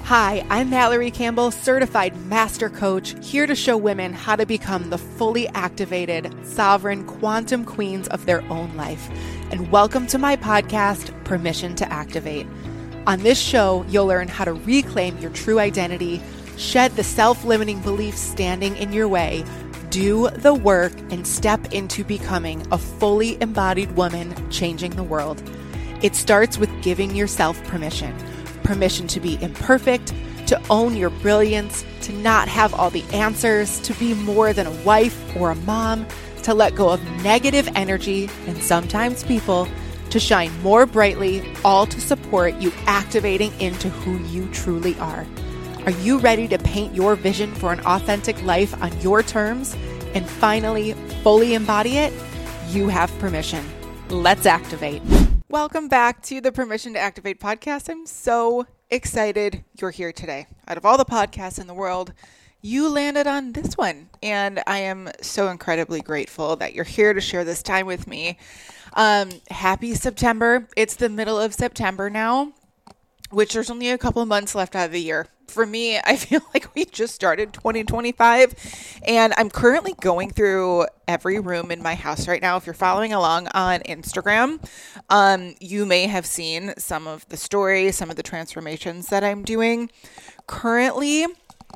Hi, I'm Mallory Campbell, certified master coach, here to show women how to become the fully activated, sovereign quantum queens of their own life. And welcome to my podcast, Permission to Activate. On this show, you'll learn how to reclaim your true identity, shed the self-limiting beliefs standing in your way, do the work, and step into becoming a fully embodied woman changing the world. It starts with giving yourself permission. Permission to be imperfect, to own your brilliance, to not have all the answers, to be more than a wife or a mom, to let go of negative energy and sometimes people, to shine more brightly, all to support you activating into who you truly are. Are you ready to paint your vision for an authentic life on your terms and finally fully embody it? You have permission. Let's activate. Welcome back to the Permission to Activate podcast. I'm so excited you're here today. Out of all the podcasts in the world, you landed on this one. And I am so incredibly grateful that you're here to share this time with me. Happy September. It's the middle of September now, which there's only a couple of months left out of the year. For me, I feel like we just started 2025 and I'm currently going through every room in my house right now. If you're following along on Instagram, you may have seen some of the stories, some of the transformations that I'm doing. Currently,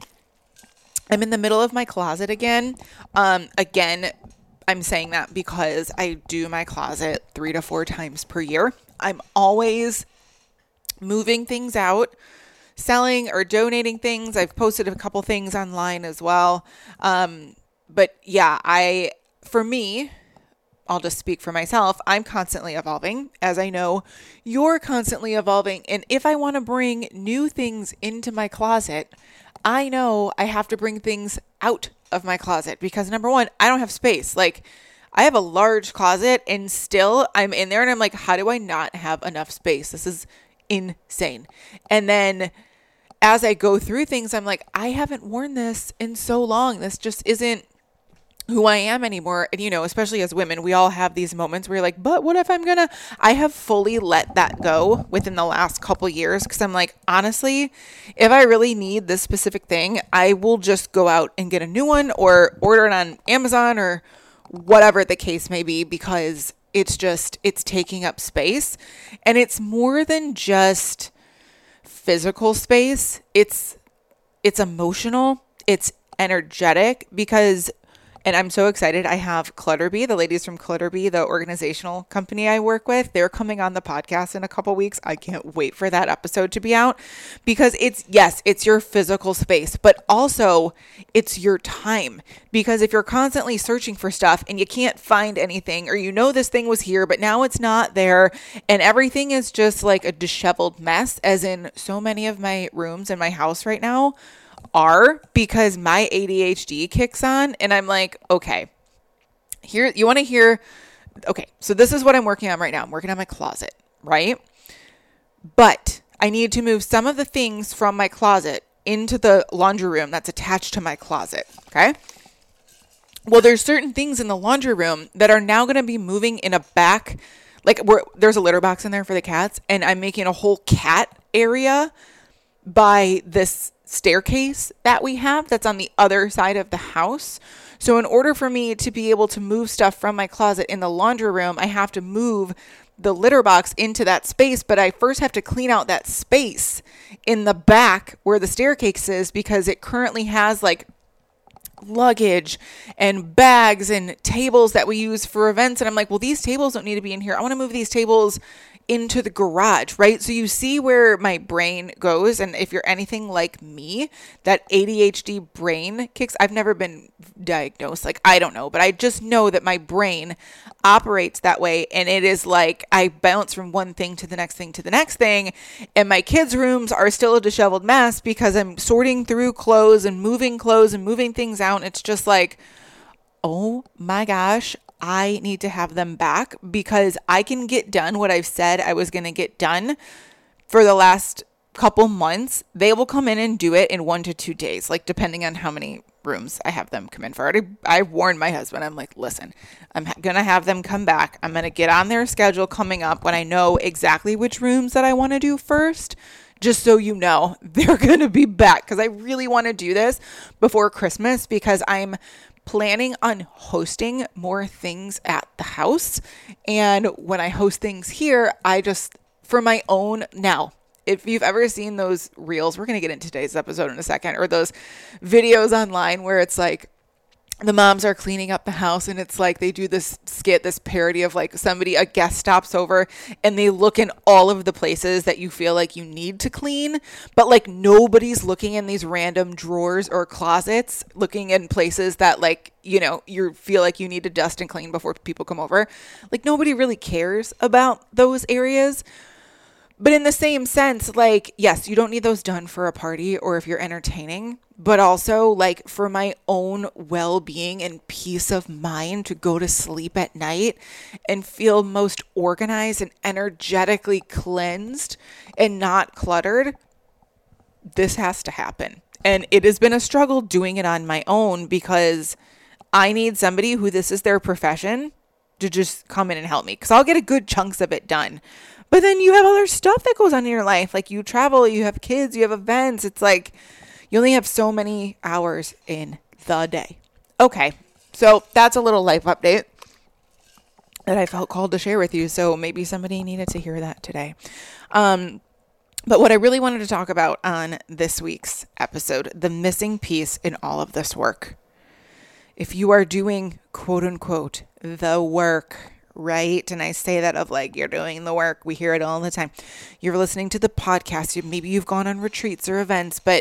I'm in the middle of my closet again. I'm saying that because I do my closet 3 to 4 times per year. I'm always moving things out, selling or donating things. I've posted a couple things online as well. But yeah, for me, I'll just speak for myself. I'm constantly evolving, as I know you're constantly evolving. And if I want to bring new things into my closet, I know I have to bring things out of my closet because number one, I don't have space. Like I have a large closet and still I'm in there and I'm like, how do I not have enough space? This is insane. And then as I go through things, I'm like, I haven't worn this in so long. This just isn't who I am anymore. And, especially as women, we all have these moments where you're like, but what if I have fully let that go within the last couple years. Cause I'm like, honestly, if I really need this specific thing, I will just go out and get a new one or order it on Amazon or whatever the case may be, because it's taking up space. And it's more than just physical space. It's emotional. It's energetic because, and I'm so excited. I have Clutterbee, the ladies from Clutterbee, the organizational company I work with. They're coming on the podcast in a couple weeks. I can't wait for that episode to be out because it's your physical space, but also it's your time. Because if you're constantly searching for stuff and you can't find anything, or this thing was here, but now it's not there, and everything is just like a disheveled mess, as in so many of my rooms in my house right now are, because my ADHD kicks on and I'm like, okay, here, you want to hear, okay, so this is what I'm working on right now. I'm working on my closet, right? But I need to move some of the things from my closet into the laundry room that's attached to my closet. Okay. Well, there's certain things in the laundry room that are now going to be moving in a back, like there's a litter box in there for the cats, and I'm making a whole cat area by this staircase that we have that's on the other side of the house. So in order for me to be able to move stuff from my closet in the laundry room, I have to move the litter box into that space, but I first have to clean out that space in the back where the staircase is, because it currently has like luggage and bags and tables that we use for events. And I'm like, well, these tables don't need to be in here. I want to move these tables into the garage, right? So you see where my brain goes. And if you're anything like me, that ADHD brain kicks. I've never been diagnosed. Like, I don't know, but I just know that my brain operates that way. And it is like, I bounce from one thing to the next thing to the next thing. And my kids' rooms are still a disheveled mess because I'm sorting through clothes and moving things out. And it's just like, oh my gosh, I need to have them back because I can get done what I've said I was going to get done for the last couple months. They will come in and do it in 1 to 2 days, like depending on how many rooms I have them come in for. I warned my husband. I'm like, listen, I'm going to have them come back. I'm going to get on their schedule coming up when I know exactly which rooms that I want to do first, just so you know, they're going to be back because I really want to do this before Christmas because I'm planning on hosting more things at the house. And when I host things here, I just, for my own, now, if you've ever seen those reels, we're going to get into today's episode in a second, or those videos online where it's like, the moms are cleaning up the house and it's like they do this skit, this parody of like a guest stops over and they look in all of the places that you feel like you need to clean, but like nobody's looking in these random drawers or closets, looking in places that like, you know, you feel like you need to dust and clean before people come over. Like nobody really cares about those areas. But in the same sense, like, yes, you don't need those done for a party or if you're entertaining, but also like for my own well-being and peace of mind to go to sleep at night and feel most organized and energetically cleansed and not cluttered. This has to happen. And it has been a struggle doing it on my own because I need somebody who this is their profession to just come in and help me because I'll get a good chunks of it done. But then you have other stuff that goes on in your life. Like you travel, you have kids, you have events. It's like you only have so many hours in the day. Okay, so that's a little life update that I felt called to share with you. So maybe somebody needed to hear that today. But what I really wanted to talk about on this week's episode, the missing piece in all of this work. If you are doing, quote unquote, the work, right? And I say that of like, you're doing the work. We hear it all the time. You're listening to the podcast. Maybe you've gone on retreats or events, but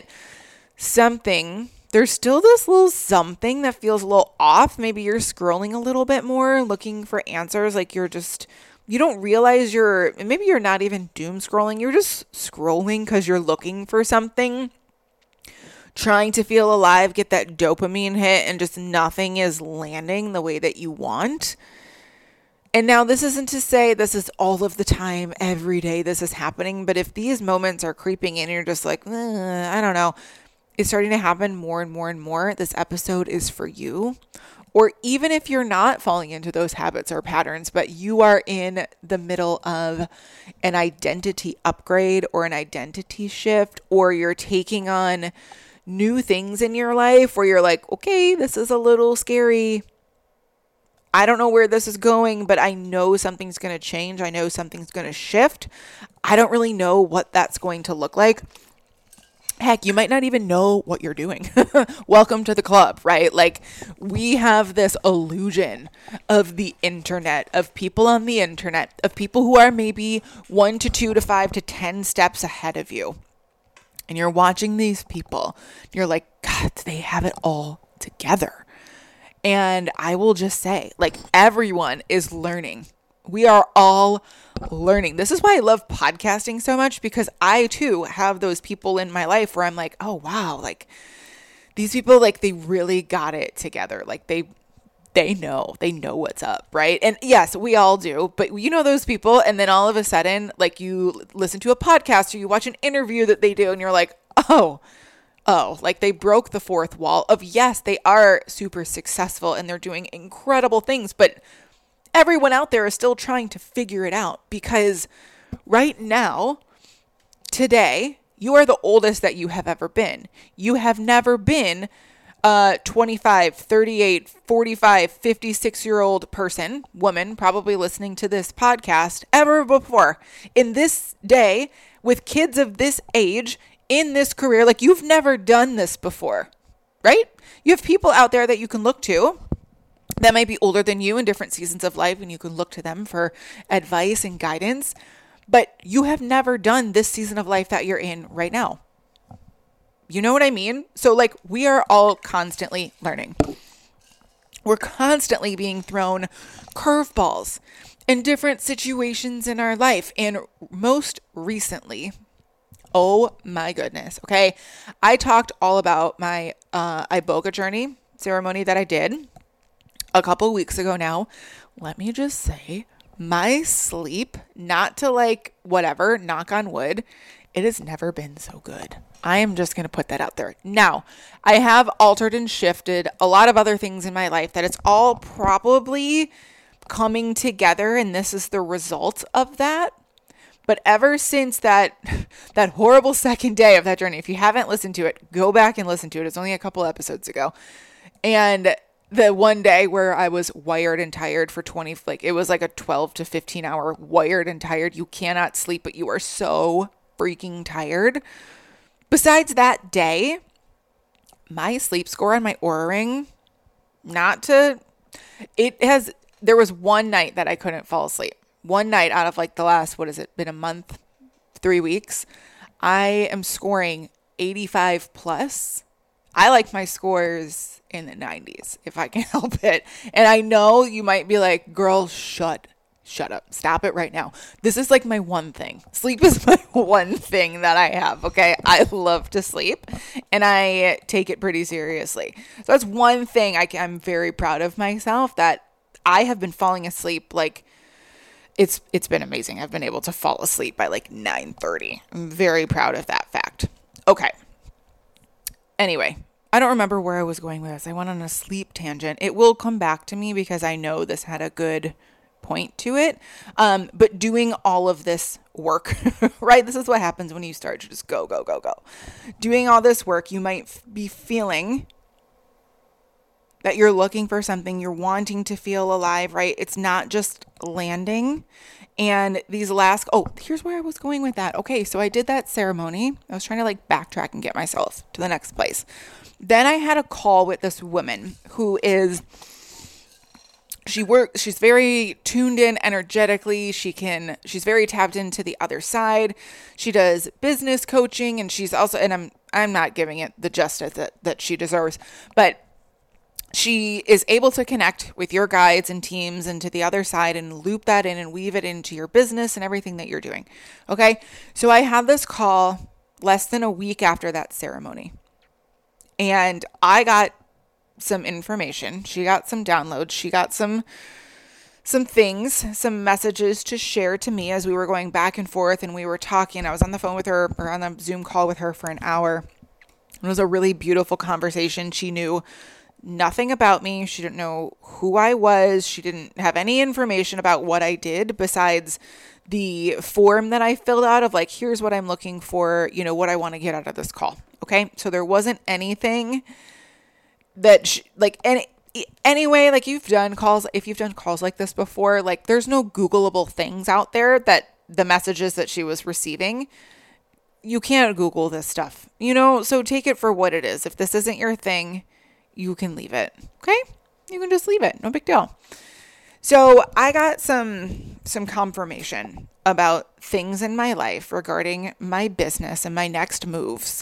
there's still this little something that feels a little off. Maybe you're scrolling a little bit more, looking for answers. Like you don't realize maybe you're not even doom scrolling. You're just scrolling because you're looking for something, trying to feel alive, get that dopamine hit, and just nothing is landing the way that you want. And now this isn't to say this is all of the time, every day this is happening. But if these moments are creeping in and you're just like, I don't know, it's starting to happen more and more and more, this episode is for you. Or even if you're not falling into those habits or patterns, but you are in the middle of an identity upgrade or an identity shift, or you're taking on new things in your life where you're like, okay, this is a little scary. I don't know where this is going, but I know something's going to change. I know something's going to shift. I don't really know what that's going to look like. Heck, you might not even know what you're doing. Welcome to the club, right? Like we have this illusion of the internet, of people on the internet, of people who are maybe 1 to 2 to 5 to 10 steps ahead of you. And you're watching these people. You're like, God, they have it all together. And I will just say, like, everyone is learning. We are all learning. This is why I love podcasting so much, because I too have those people in my life where I'm like, oh, wow, like these people, like they really got it together. Like they know what's up. Right. And yes, we all do. But you know, those people. And then all of a sudden, like you listen to a podcast or you watch an interview that they do and you're like, oh, like they broke the fourth wall of, yes, they are super successful and they're doing incredible things, but everyone out there is still trying to figure it out because right now, today, you are the oldest that you have ever been. You have never been a 25, 38, 45, 56-year-old person, woman, probably listening to this podcast ever before. In this day, with kids of this age, in this career, like you've never done this before, right? You have people out there that you can look to that might be older than you in different seasons of life, and you can look to them for advice and guidance, but you have never done this season of life that you're in right now. You know what I mean? So like we are all constantly learning. We're constantly being thrown curveballs in different situations in our life. And most recently, oh my goodness. Okay. I talked all about my Iboga journey ceremony that I did a couple weeks ago now. Let me just say, my sleep, not to like whatever, knock on wood, it has never been so good. I am just going to put that out there. Now, I have altered and shifted a lot of other things in my life that it's all probably coming together, and this is the result of that. But ever since that horrible second day of that journey, if you haven't listened to it, go back and listen to it. It's only a couple episodes ago. And the one day where I was wired and tired for it was like a 12 to 15 hour wired and tired. You cannot sleep, but you are so freaking tired. Besides that day, my sleep score on my Oura Ring, there was one night that I couldn't fall asleep. One night out of like the last, been a month, 3 weeks, I am scoring 85 plus. I like my scores in the 90s if I can help it. And I know you might be like, girl, shut up. Stop it right now. This is like my one thing. Sleep is my one thing that I have. Okay. I love to sleep and I take it pretty seriously. So that's one thing I'm very proud of myself, that I have been falling asleep. Like it's been amazing. I've been able to fall asleep by like 9:30. I'm very proud of that fact. Okay. Anyway, I don't remember where I was going with this. I went on a sleep tangent. It will come back to me because I know this had a good point to it. But doing all of this work, right? This is what happens when you start to just go. Doing all this work, you might be feeling that you're looking for something, you're wanting to feel alive, right? It's not just landing. And here's where I was going with that. Okay, so I did that ceremony. I was trying to like backtrack and get myself to the next place. Then I had a call with this woman who she's very tuned in energetically. She's very tapped into the other side. She does business coaching, and she's also, and I'm not giving it the justice that she deserves, but she is able to connect with your guides and teams and to the other side and loop that in and weave it into your business and everything that you're doing. Okay. So I had this call less than a week after that ceremony, and I got some information. She got some downloads. She got some things, some messages to share to me as we were going back and forth and we were talking. I was on the phone with her, or on a Zoom call with her for an hour. It was a really beautiful conversation. She knew nothing about me. She didn't know who I was. She didn't have any information about what I did besides the form that I filled out of like, here's what I'm looking for, what I want to get out of this call. Okay. So there wasn't anything that anyway, like if you've done calls like this before, like there's no Googleable things out there that the messages that she was receiving, you can't Google this stuff, so take it for what it is. If this isn't your thing, you can leave it. Okay. You can just leave it. No big deal. So I got some confirmation about things in my life regarding my business and my next moves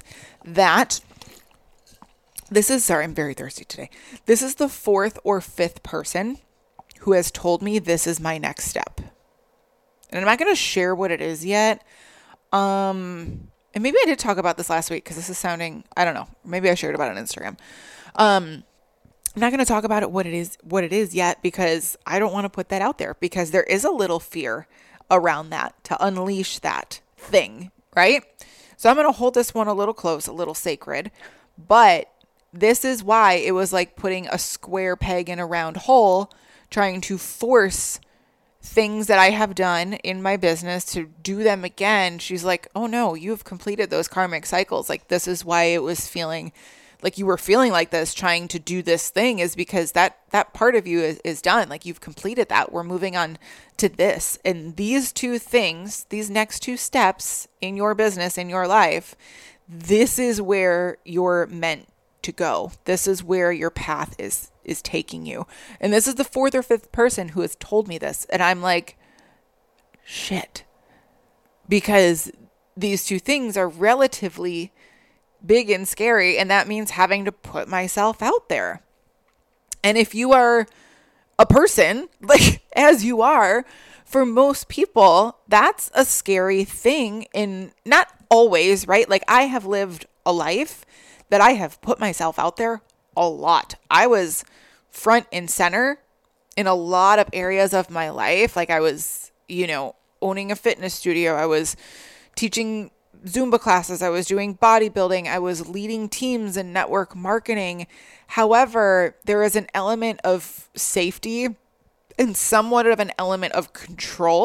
I'm very thirsty today. This is the 4th or 5th person who has told me this is my next step. And I'm not going to share what it is yet. And maybe I did talk about this last week because this is sounding, I don't know. Maybe I shared about it on Instagram. I'm not going to talk about what it is yet because I don't want to put that out there because there is a little fear around that to unleash that thing, right? So I'm going to hold this one a little close, a little sacred, but this is why it was like putting a square peg in a round hole, trying to force things that I have done in my business to do them again. She's like, oh no, you've completed those karmic cycles. Like this is why it was feeling like you were feeling like this, trying to do this thing, is because that part of you is done. Like you've completed that. We're moving on to this. And these two things, these next 2 steps in your business, in your life, this is where you're meant to go. This is where your path is taking you. And this is the 4th or 5th person who has told me this. And I'm like, shit. Because these 2 things are relatively big and scary. And that means having to put myself out there. And if you are a person, like as you are, for most people, that's a scary thing. And not always, right? Like I have lived a life that I have put myself out there a lot. I was front and center in a lot of areas of my life. Like I was, owning a fitness studio. I was teaching Zumba classes. I was doing bodybuilding. I was leading teams in network marketing. However, there is an element of safety and somewhat of an element of control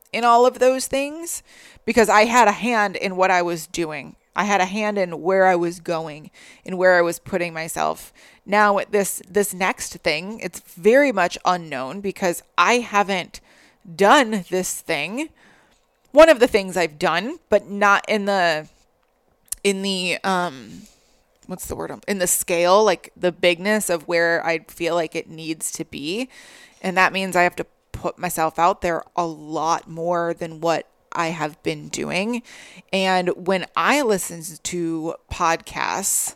in all of those things because I had a hand in what I was doing. I had a hand in where I was going and where I was putting myself. Now with this next thing, it's very much unknown because I haven't done this thing. One of the things I've done, but not in the what's the word? In the scale, like the bigness of where I feel like it needs to be. And that means I have to put myself out there a lot more than what I have been doing. And when I listen to podcasts,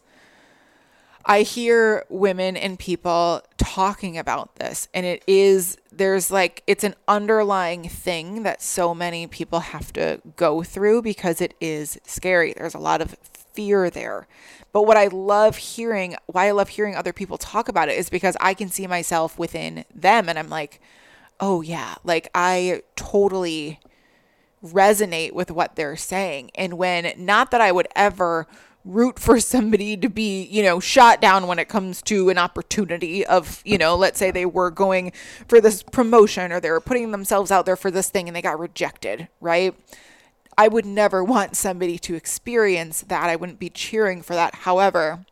I hear women and people talking about this, and it's an underlying thing that so many people have to go through because it is scary. There's a lot of fear there. But why I love hearing other people talk about it is because I can see myself within them, and I'm like, oh yeah, like I totally resonate with what they're saying. And not that I would ever root for somebody to be, shot down when it comes to an opportunity of, let's say they were going for this promotion or they were putting themselves out there for this thing and they got rejected, right? I would never want somebody to experience that. I wouldn't be cheering for that. However,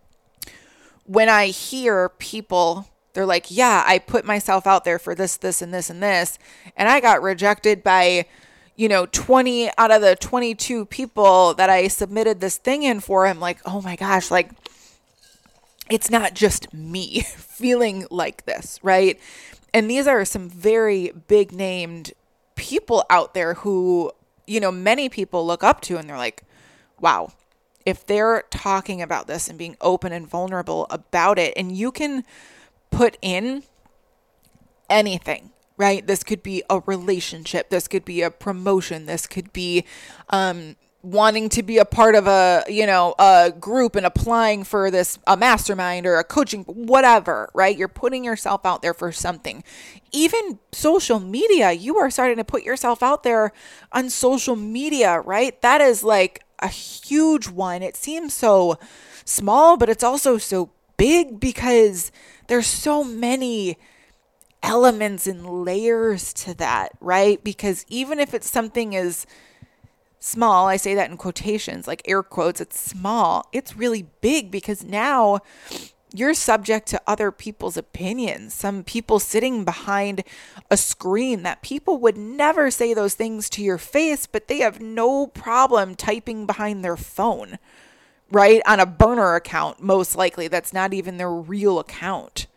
when I hear people, they're like, yeah, I put myself out there for this, this, and this, and this, and I got rejected by 20 out of the 22 people that I submitted this thing in for. I'm like, oh my gosh, like it's not just me feeling like this, right? And these are some very big named people out there who, many people look up to, and they're like, wow, if they're talking about this and being open and vulnerable about it, and you can put in anything, right? This could be a relationship. This could be a promotion. This could be wanting to be a part of a group and applying for a mastermind or a coaching, whatever, right? You're putting yourself out there for something. Even social media, you are starting to put yourself out there on social media, right? That is like a huge one. It seems so small, but it's also so big because there's so many elements and layers to that, right? Because even if it's something as small, I say that in quotations, like air quotes, it's small, it's really big because now you're subject to other people's opinions. Some people sitting behind a screen that people would never say those things to your face, but they have no problem typing behind their phone, right? On a burner account, most likely. That's not even their real account.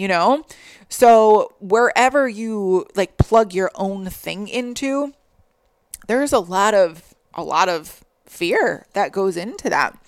So wherever you like plug your own thing into, there's a lot of fear that goes into that.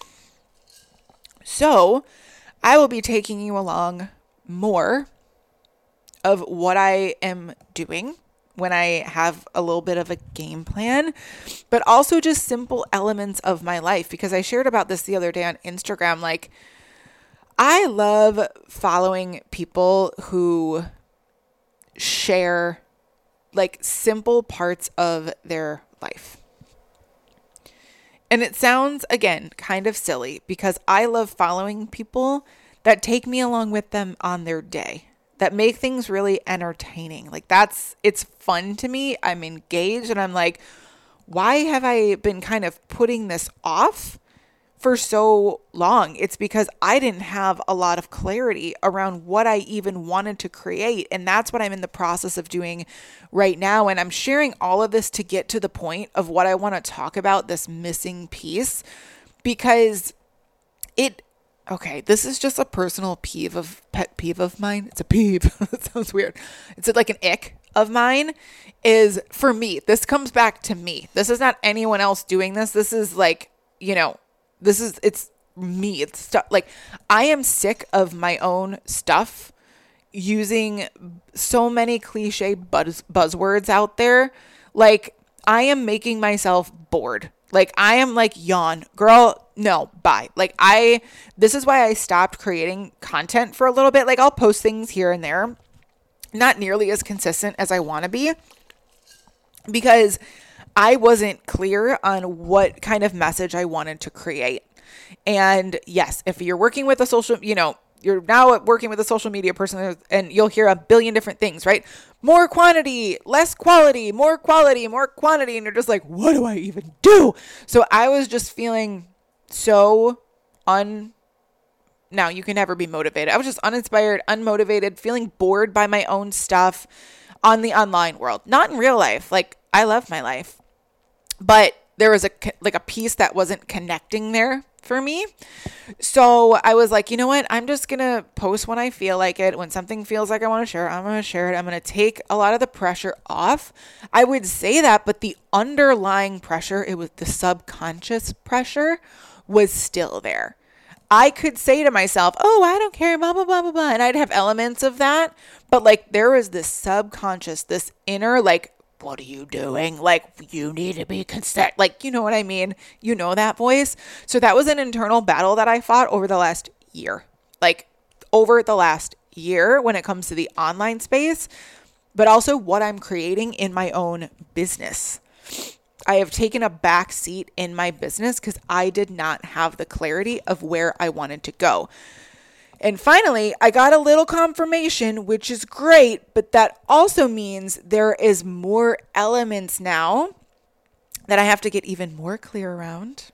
So I will be taking you along more of what I am doing when I have a little bit of a game plan, but also just simple elements of my life, because I shared about this the other day on Instagram. Like, I love following people who share like simple parts of their life. And it sounds, again, kind of silly because I love following people that take me along with them on their day, that make things really entertaining. Like it's fun to me. I'm engaged and I'm like, why have I been kind of putting this off for so long? It's because I didn't have a lot of clarity around what I even wanted to create. And that's what I'm in the process of doing right now. And I'm sharing all of this to get to the point of what I want to talk about, this missing piece, because this is just a personal pet peeve of mine. It's a peeve. That sounds weird. It's like an ick of mine is for me. This comes back to me. This is not anyone else doing this. This is like, it's me. It's stuff like I am sick of my own stuff using so many cliche buzzwords out there. Like I am making myself bored. Like I am like, yawn, girl. No, bye. Like this is why I stopped creating content for a little bit. Like I'll post things here and there, not nearly as consistent as I want to be, because I wasn't clear on what kind of message I wanted to create. And yes, if you're working with a social, you're now working with a social media person, and you'll hear a billion different things, right? More quantity, less quality, more quality, more quantity. And you're just like, what do I even do? So I was just feeling so now you can never be motivated. I was just uninspired, unmotivated, feeling bored by my own stuff on the online world, not in real life. Like, I love my life, but there was a piece that wasn't connecting there for me. So I was like, you know what? I'm just going to post when I feel like it. When something feels like I want to share, I'm going to share it. I'm going to take a lot of the pressure off. I would say that, but the underlying pressure, it was the subconscious pressure, was still there. I could say to myself, oh, I don't care, blah, blah, blah, blah, blah. And I'd have elements of that. But like, there was this subconscious, this inner, like, what are you doing? Like, you need to be consent. Like, you know what I mean? You know that voice. So that was an internal battle that I fought over the last year. Like, over the last year when it comes to the online space, but also what I'm creating in my own business. I have taken a back seat in my business because I did not have the clarity of where I wanted to go. And finally, I got a little confirmation, which is great, but that also means there is more elements now that I have to get even more clear around.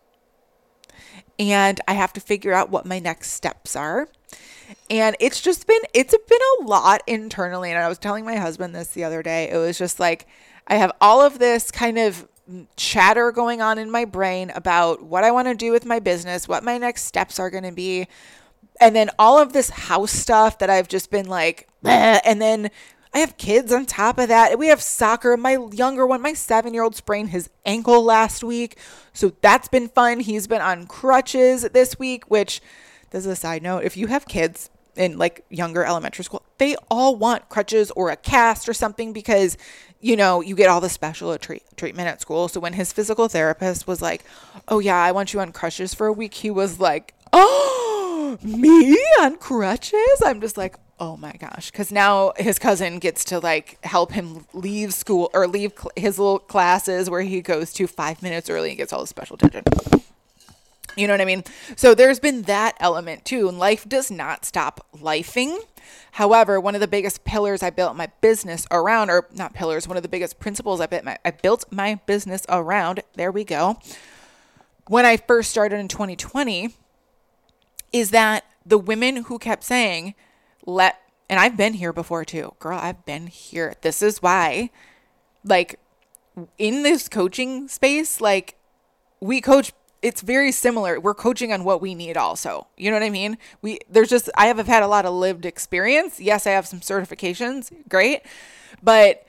And I have to figure out what my next steps are. And it's been a lot internally. And I was telling my husband this the other day. It was just like, I have all of this kind of chatter going on in my brain about what I want to do with my business, what my next steps are going to be. And then all of this house stuff that I've just been like, bleh. And then I have kids on top of that. We have soccer. My younger one, my 7-year-old, sprained his ankle last week. So that's been fun. He's been on crutches this week, which, this is a side note, if you have kids in like younger elementary school, they all want crutches or a cast or something because, you know, you get all the special treatment at school. So when his physical therapist was like, oh yeah, I want you on crutches for a week, he was like, oh, me on crutches? I'm just like, oh my gosh. Because now his cousin gets to like help him leave school or leave his little classes where he goes to 5 minutes early and gets all the special attention. You know what I mean? So there's been that element too. And life does not stop lifing. However, one of the biggest pillars I built my business around, or not pillars, one of the biggest principles I built my business around, there we go, when I first started in 2020, is that the women who kept saying, and I've been here before too, girl, I've been here. This is why, like, in this coaching space, like, we coach, it's very similar. We're coaching on what we need also. You know what I mean? I have had a lot of lived experience. Yes, I have some certifications. Great. But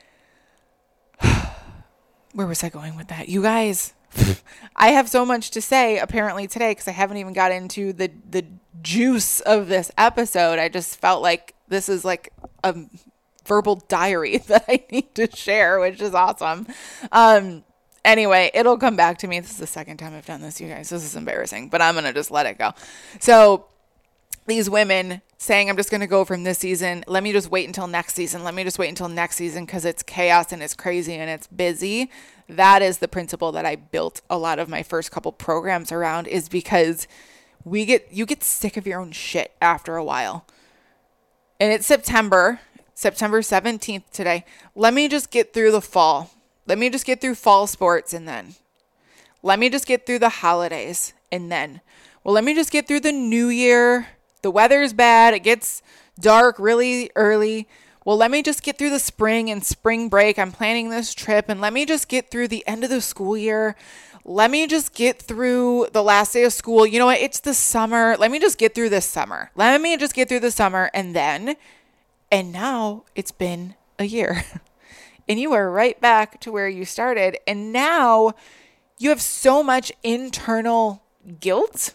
where was I going with that? You guys, I have so much to say apparently today because I haven't even got into the juice of this episode. I just felt like this is like a verbal diary that I need to share, which is awesome. Anyway, it'll come back to me. This is the second time I've done this, you guys. This is embarrassing, but I'm going to just let it go. So these women saying, I'm just going to go from this season. Let me just wait until next season. Let me just wait until next season because it's chaos and it's crazy and it's busy. That is the principle that I built a lot of my first couple programs around, is because you get sick of your own shit after a while. And it's September 17th today. Let me just get through the fall. Let me just get through fall sports and then let me just get through the holidays and then, well, let me just get through the new year. The weather's bad. It gets dark really early. Well, let me just get through the spring and spring break. I'm planning this trip, and let me just get through the end of the school year. Let me just get through the last day of school. You know what? It's the summer. Let me just get through this summer. Let me just get through the summer. And now it's been a year. And you are right back to where you started. And now you have so much internal guilt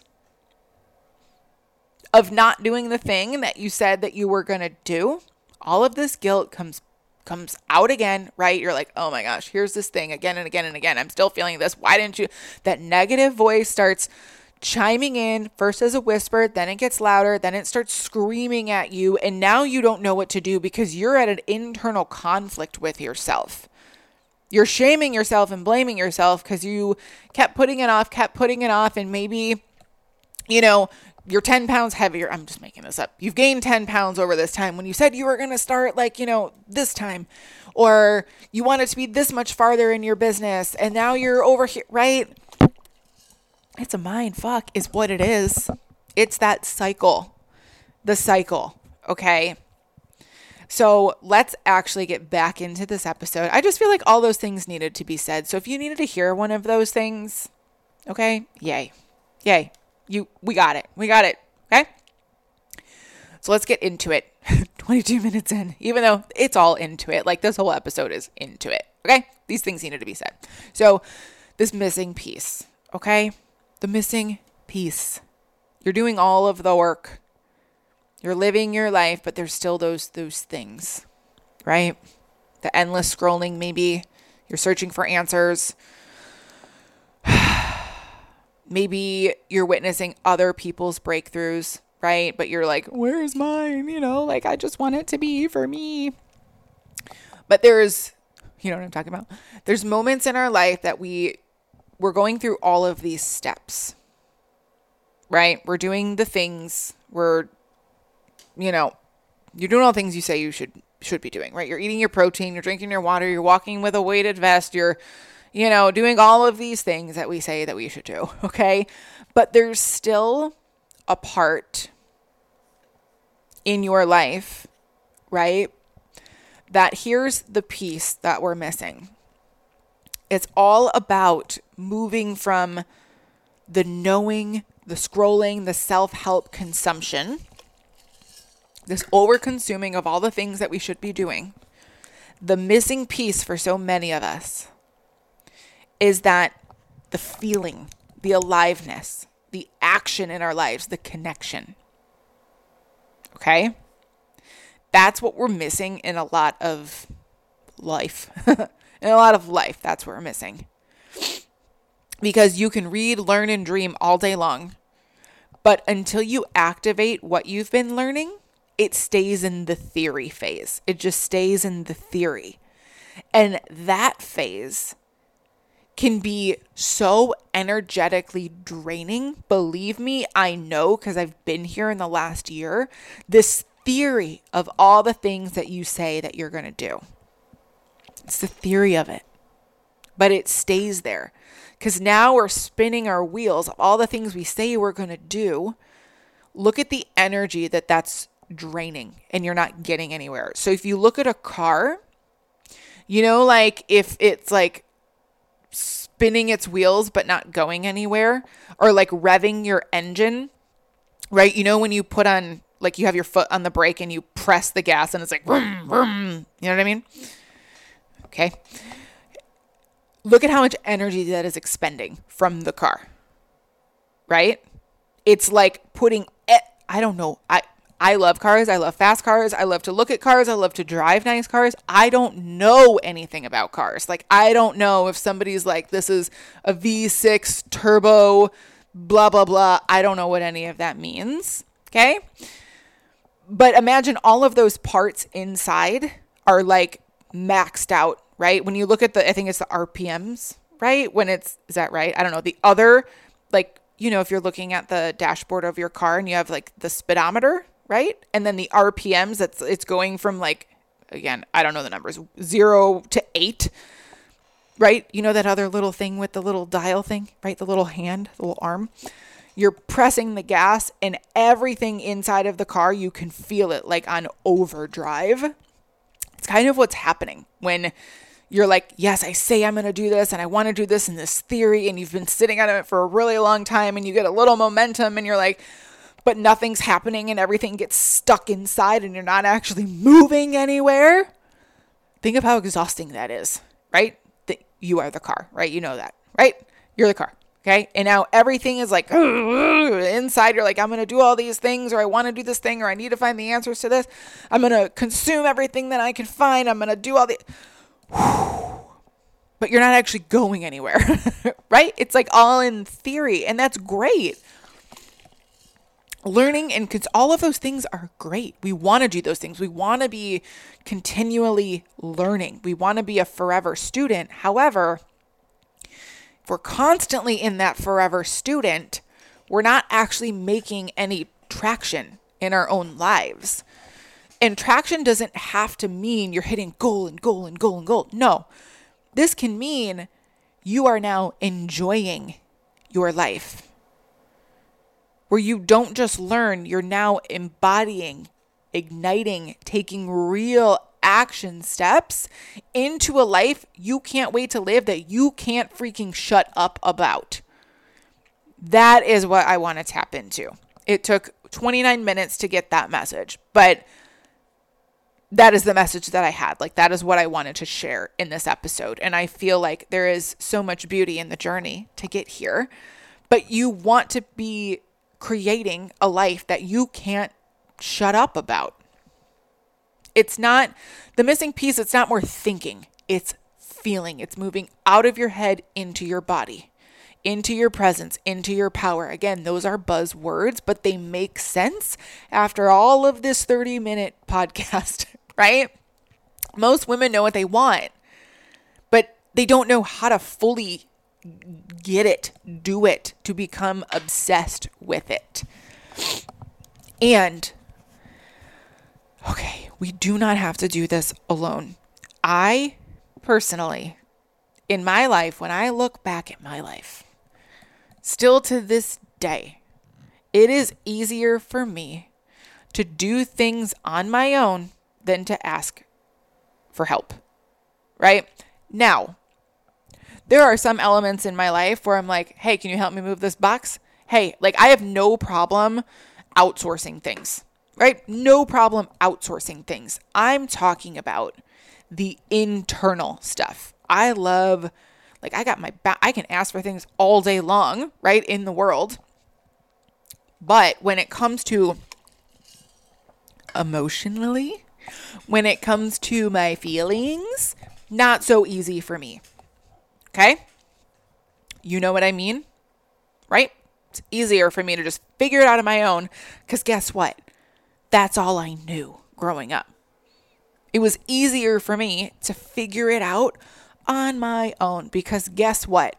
of not doing the thing that you said that you were going to do. All of this guilt comes out again, right? You're like, oh my gosh, here's this thing again and again and again. I'm still feeling this. Why didn't you? That negative voice starts chiming in, first as a whisper, then it gets louder, then it starts screaming at you. And now you don't know what to do because you're at an internal conflict with yourself. You're shaming yourself and blaming yourself because you kept putting it off. And maybe, you're 10 pounds heavier. I'm just making this up. You've gained 10 pounds over this time when you said you were going to start like, this time, or you want it to be this much farther in your business. And now you're over here, right? It's a mind fuck is what it is. It's that cycle, the cycle. Okay. So let's actually get back into this episode. I just feel like all those things needed to be said. So if you needed to hear one of those things, okay, yay. We got it. Okay. So let's get into it. 22 minutes in, even though it's all into it. Like this whole episode is into it. Okay. These things needed to be said. So this missing piece, okay. The missing piece. You're doing all of the work. You're living your life, but there's still those things, right? The endless scrolling, maybe. You're searching for answers. Maybe you're witnessing other people's breakthroughs, right? But you're like, where's mine? Like I just want it to be for me. But there's, you know what I'm talking about? There's moments in our life that we're going through all of these steps, right? We're doing the things, you're doing all the things you say you should be doing, right? You're eating your protein, you're drinking your water, you're walking with a weighted vest, you're, doing all of these things that we say that we should do, okay? But there's still a part in your life, right? That here's the piece that we're missing. It's all about moving from the knowing, the scrolling, the self-help consumption, this over-consuming of all the things that we should be doing. The missing piece for so many of us is that the feeling, the aliveness, the action in our lives, the connection. Okay? That's what we're missing in a lot of life. In a lot of life, that's what we're missing. Because you can read, learn, and dream all day long. But until you activate what you've been learning, it stays in the theory phase. It just stays in the theory. And that phase can be so energetically draining. Believe me, I know because I've been here in the last year. This theory of all the things that you say that you're going to do. It's the theory of it. But it stays there. Because now we're spinning our wheels of all the things we say we're going to do. Look at the energy that's draining and you're not getting anywhere. So if you look at a car, like if it's like spinning its wheels but not going anywhere, or like revving your engine, right? When you put on, like you have your foot on the brake and you press the gas and it's like, vroom, vroom. You know what I mean? Okay. Look at how much energy that is expending from the car, right? It's like putting, I don't know. I love cars. I love fast cars. I love to look at cars. I love to drive nice cars. I don't know anything about cars. Like, I don't know if somebody's like, this is a V6 turbo, blah, blah, blah. I don't know what any of that means. Okay. But imagine all of those parts inside are like maxed out, right? When you look at I think it's the RPMs, right? is that right? I don't know. The other, like, if you're looking at the dashboard of your car and you have like the speedometer, right? And then the RPMs, it's going from like, again, I don't know the numbers, 0 to 8, right? That other little thing with the little dial thing, right? The little hand, the little arm. You're pressing the gas and everything inside of the car, you can feel it like on overdrive. It's kind of what's happening when you're like, yes, I say I'm going to do this and I want to do this in this theory, and you've been sitting on it for a really long time and you get a little momentum and you're like, but nothing's happening and everything gets stuck inside and you're not actually moving anywhere. Think of how exhausting that is, right? You are the car, right? You know that, right? You're the car, okay? And now everything is like, inside you're like, I'm going to do all these things, or I want to do this thing, or I need to find the answers to this. I'm going to consume everything that I can find. I'm going to do all the... But you're not actually going anywhere, right? It's like all in theory, and that's great. Learning and all of those things are great. We want to do those things. We want to be continually learning. We want to be a forever student. However, if we're constantly in that forever student, we're not actually making any traction in our own lives. And traction doesn't have to mean you're hitting goal and goal and goal and goal. No, this can mean you are now enjoying your life. Where you don't just learn, you're now embodying, igniting, taking real action steps into a life you can't wait to live that you can't freaking shut up about. That is what I want to tap into. It took 29 minutes to get that message, but that is the message that I had. Like, that is what I wanted to share in this episode. And I feel like there is so much beauty in the journey to get here, but you want to be creating a life that you can't shut up about. It's not the missing piece. It's not more thinking. It's feeling. It's moving out of your head into your body, into your presence, into your power. Again, those are buzzwords, but they make sense after all of this 30-minute podcast, right? Most women know what they want, but they don't know how to fully get it, do it, to become obsessed with it. And okay, we do not have to do this alone. I personally, in my life, when I look back at my life, still to this day, it is easier for me to do things on my own than to ask for help, right? Now, there are some elements in my life where I'm like, hey, can you help me move this box? Hey, like, I have no problem outsourcing things, right? No problem outsourcing things. I'm talking about the internal stuff. I love, like, I got my back. I can ask for things all day long, right, in the world. But when it comes to emotionally, when it comes to my feelings, not so easy for me. Okay? You know what I mean, right? It's easier for me to just figure it out on my own, because guess what? That's all I knew growing up. It was easier for me to figure it out on my own, because guess what?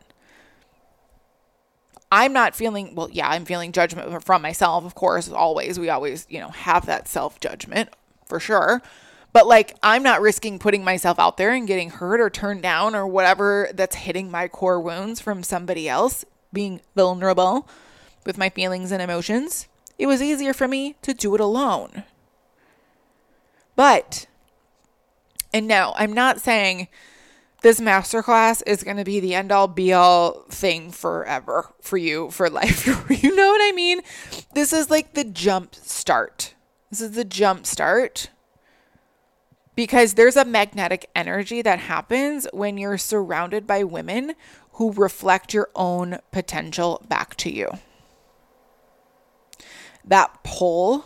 I'm not feeling, well, yeah, I'm feeling judgment from myself, of course, always. We always, have that self-judgment for sure. But like, I'm not risking putting myself out there and getting hurt or turned down or whatever that's hitting my core wounds from somebody else, being vulnerable with my feelings and emotions. It was easier for me to do it alone. And no, I'm not saying this masterclass is going to be the end all be all thing forever for you, for life. You know what I mean? This is like the jump start. This is the jump start. Because there's a magnetic energy that happens when you're surrounded by women who reflect your own potential back to you. That pull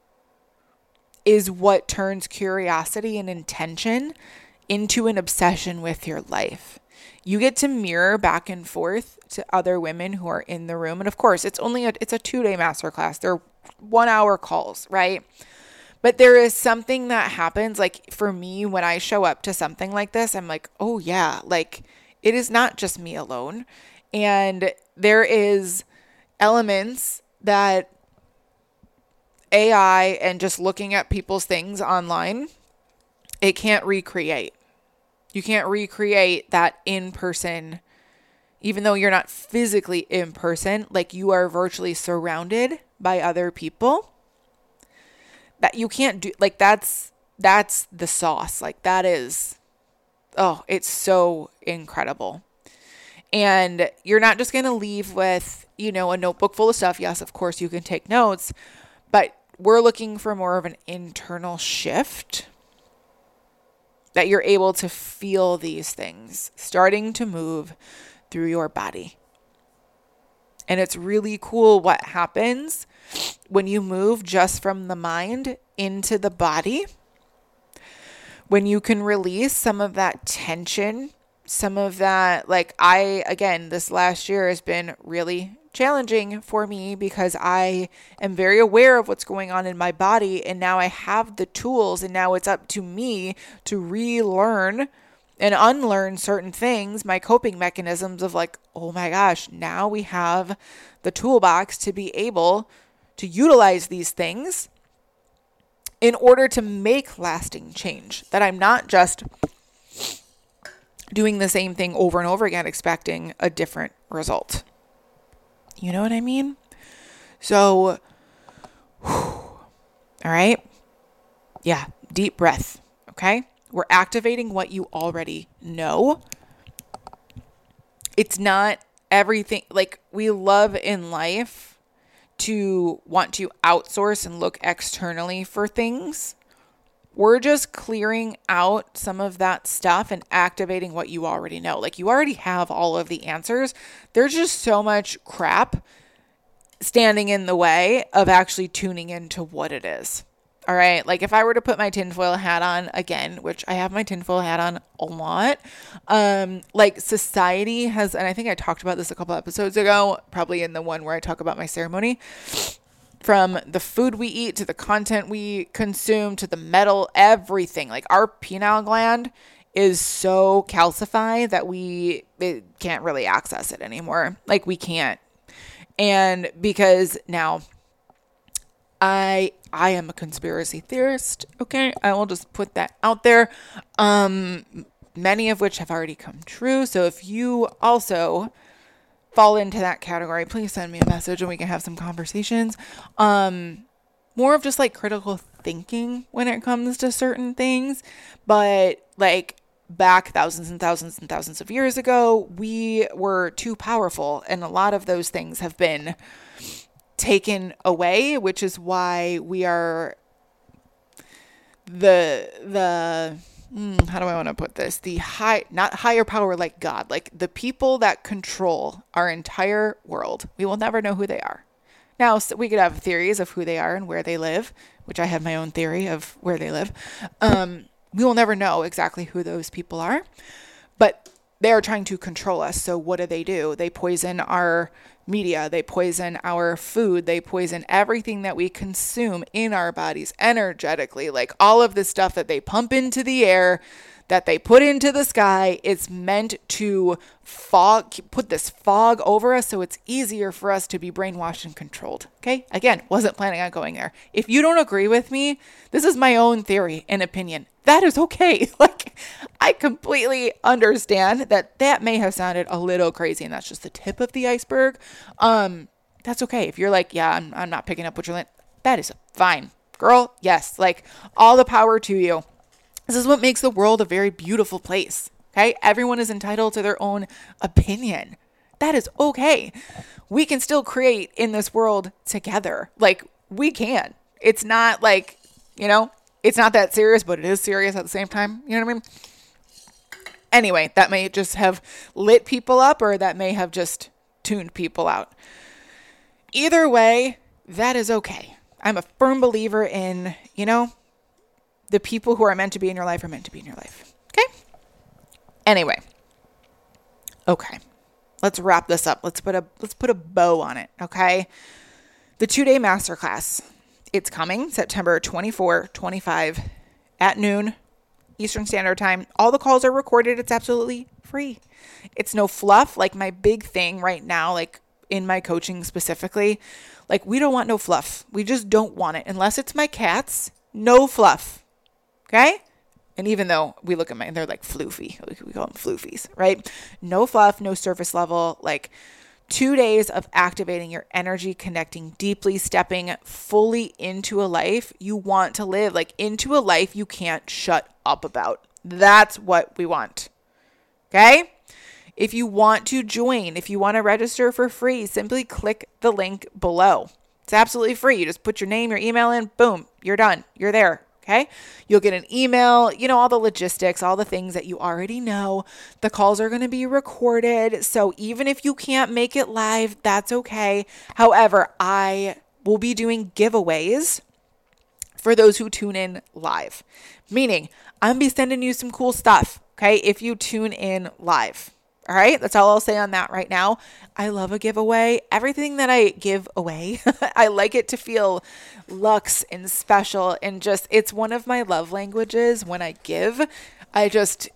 is what turns curiosity and intention into an obsession with your life. You get to mirror back and forth to other women who are in the room. And of course, it's a 2-day masterclass. They're 1-hour calls, right? But there is something that happens, like for me, when I show up to something like this, I'm like, oh yeah, like it is not just me alone. And there is elements that AI and just looking at people's things online, it can't recreate. You can't recreate that in person, even though you're not physically in person, like you are virtually surrounded by other people. That you can't do, like that's the sauce. Like that is, oh, it's so incredible. And you're not just going to leave with, a notebook full of stuff. Yes, of course you can take notes, but we're looking for more of an internal shift that you're able to feel these things starting to move through your body. And it's really cool what happens when you move just from the mind into the body. When you can release some of that tension, some of that, this last year has been really challenging for me because I am very aware of what's going on in my body. And now I have the tools, and now it's up to me to relearn and unlearn certain things, my coping mechanisms of like, oh my gosh, now we have the toolbox to be able to utilize these things in order to make lasting change. That I'm not just doing the same thing over and over again, expecting a different result. You know what I mean? So, all right. Yeah. Deep breath. Okay. We're activating what you already know. It's not everything. Like, we love in life to want to outsource and look externally for things. We're just clearing out some of that stuff and activating what you already know. Like, you already have all of the answers. There's just so much crap standing in the way of actually tuning into what it is. All right. Like, if I were to put my tinfoil hat on again, which I have my tinfoil hat on a lot, like society has, and I think I talked about this a couple episodes ago, probably in the one where I talk about my ceremony, from the food we eat to the content we consume to the metal, everything. Like, our pineal gland is so calcified that we can't really access it anymore. Like, we can't. And because now I am a conspiracy theorist. Okay. I will just put that out there. Many of which have already come true. So if you also fall into that category, please send me a message and we can have some conversations. More of just like critical thinking when it comes to certain things. But like back thousands and thousands and thousands of years ago, we were too powerful. And a lot of those things have been taken away, which is why we are how do I want to put this? Not higher power like God, like the people that control our entire world. We will never know who they are. Now, so we could have theories of who they are and where they live, which I have my own theory of where they live. We will never know exactly who those people are, but they are trying to control us. So what do? They poison our media. They poison our food. They poison everything that we consume in our bodies energetically. Like, all of this stuff that they pump into the air, that they put into the sky, it's meant to put this fog over us so it's easier for us to be brainwashed and controlled. Okay. Again, wasn't planning on going there. If you don't agree with me, this is my own theory and opinion. That is okay. Like, I completely understand that may have sounded a little crazy, and that's just the tip of the iceberg. That's okay. If you're like, yeah, I'm not picking up what you're like, that is fine, girl. Yes. Like, all the power to you. This is what makes the world a very beautiful place. Okay. Everyone is entitled to their own opinion. That is okay. We can still create in this world together. Like, we can. It's not like, it's not that serious, but it is serious at the same time. You know what I mean? Anyway, that may just have lit people up, or that may have just tuned people out. Either way, that is okay. I'm a firm believer in, the people who are meant to be in your life are meant to be in your life. Okay? Anyway. Okay. Let's wrap this up. Let's put a bow on it. Okay? The 2-day masterclass. It's coming September 24, 25 at noon Eastern Standard Time. All the calls are recorded. It's absolutely free. It's no fluff. Like, my big thing right now, like in my coaching specifically, like, we don't want no fluff. We just don't want it. Unless it's my cats, no fluff. Okay? And even though we look at mine, they're like floofy. We call them floofies, right? No fluff, no surface level, like 2 days of activating your energy, connecting deeply, stepping fully into a life you want to live, like into a life you can't shut up about. That's what we want. Okay? If you want to join, if you want to register for free, simply click the link below. It's absolutely free. You just put your name, your email in, boom, you're done. You're there. Okay. You'll get an email, all the logistics, all the things that you already know. The calls are going to be recorded. So even if you can't make it live, that's okay. However, I will be doing giveaways for those who tune in live, meaning I'm going to be sending you some cool stuff. Okay. If you tune in live. All right. That's all I'll say on that right now. I love a giveaway. Everything that I give away, I like it to feel luxe and special, and just, it's one of my love languages when I give. It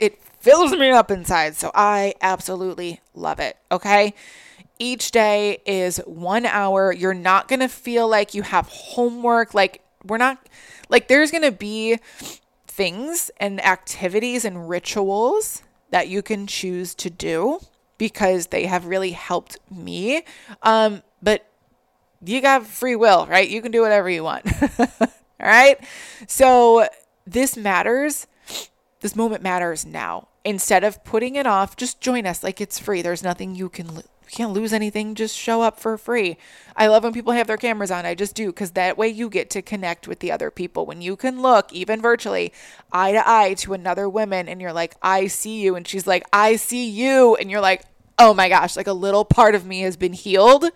fills me up inside. So I absolutely love it. Okay. Each day is 1 hour. You're not going to feel like you have homework. There's going to be things and activities and rituals that you can choose to do because they have really helped me. But you got free will, right? You can do whatever you want. All right. So this matters. This moment matters now. Instead of putting it off, just join us. Like, it's free. There's nothing you can't lose anything. Just show up for free. I love when people have their cameras on. I just do, because that way you get to connect with the other people. When you can look, even virtually, eye to eye to another woman, and you're like, I see you. And she's like, I see you. And you're like, oh my gosh, like a little part of me has been healed.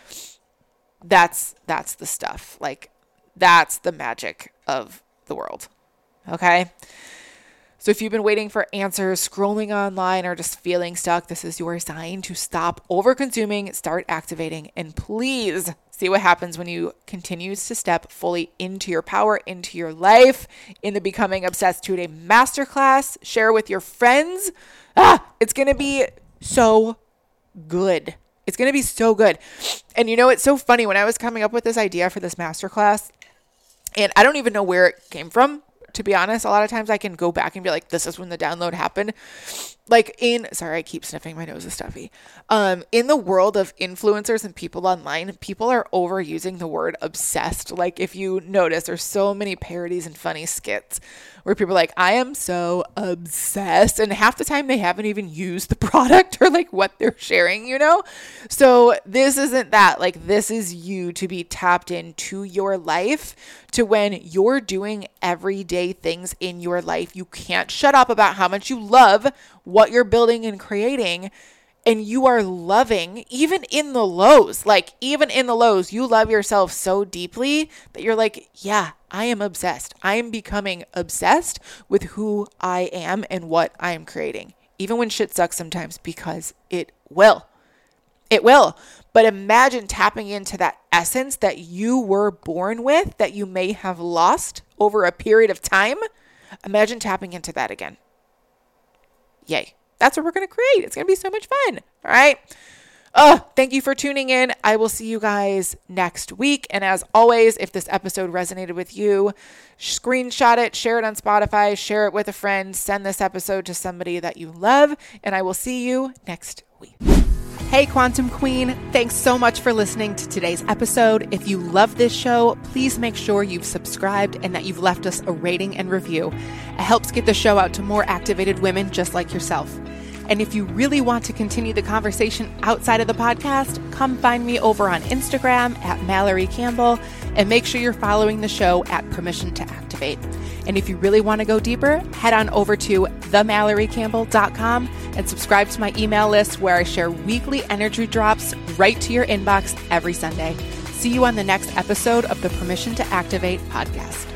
That's the stuff. Like, that's the magic of the world. Okay. So if you've been waiting for answers, scrolling online, or just feeling stuck, this is your sign to stop over-consuming, start activating, and please see what happens when you continue to step fully into your power, into your life, into becoming obsessed today masterclass. Share with your friends. It's going to be so good. It's going to be so good. And you know, it's so funny when I was coming up with this idea for this masterclass, and I don't even know where it came from. To be honest, a lot of times I can go back and be like, this is when the download happened. Sorry, I keep sniffing. My nose is stuffy. In the world of influencers and people online, people are overusing the word obsessed. Like, if you notice, there's so many parodies and funny skits where people are like, I am so obsessed. And half the time they haven't even used the product or like what they're sharing, you know? So this isn't that. Like, this is you to be tapped into your life, to when you're doing everyday things in your life. You can't shut up about how much you love what you're building and creating, and you are loving even in the lows. Like, even in the lows, you love yourself so deeply that you're like, yeah, I am obsessed. I am becoming obsessed with who I am and what I am creating, even when shit sucks sometimes, because it will. It will. But imagine tapping into that essence that you were born with, that you may have lost over a period of time. Imagine tapping into that again. Yay. That's what we're going to create. It's going to be so much fun. All right. Thank you for tuning in. I will see you guys next week. And as always, if this episode resonated with you, screenshot it, share it on Spotify, share it with a friend, send this episode to somebody that you love, and I will see you next week. Hey, Quantum Queen. Thanks so much for listening to today's episode. If you love this show, please make sure you've subscribed and that you've left us a rating and review. It helps get the show out to more activated women just like yourself. And if you really want to continue the conversation outside of the podcast, come find me over on Instagram at Mallory Campbell, and make sure you're following the show at Permission to Activate. And if you really want to go deeper, head on over to themallorycampbell.com and subscribe to my email list, where I share weekly energy drops right to your inbox every Sunday. See you on the next episode of the Permission to Activate podcast.